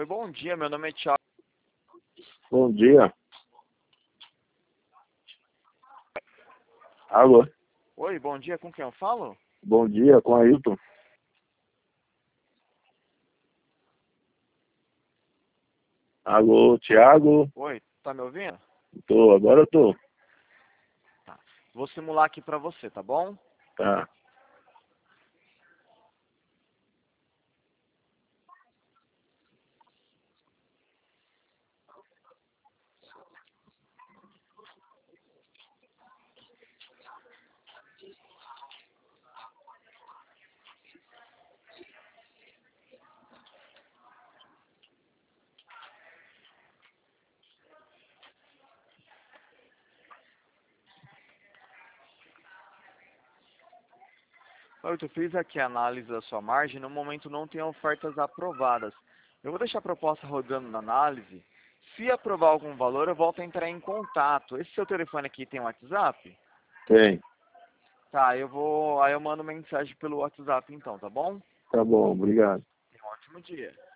Oi, bom dia, meu nome é Thiago. Bom dia. Alô? Oi, bom dia, com quem eu falo? Bom dia, com Ailton. Alô, Thiago? Oi, tá me ouvindo? Agora eu tô. Tá. Vou simular aqui pra você, tá bom? Tá. Oi, eu fiz aqui a análise da sua margem, no momento não tem ofertas aprovadas. Eu vou deixar a proposta rodando na análise. Se aprovar algum valor, eu volto a entrar em contato. Esse seu telefone aqui tem WhatsApp? Tem. Tá, aí eu mando mensagem pelo WhatsApp então, tá bom? Tá bom, obrigado. Tenha um ótimo dia.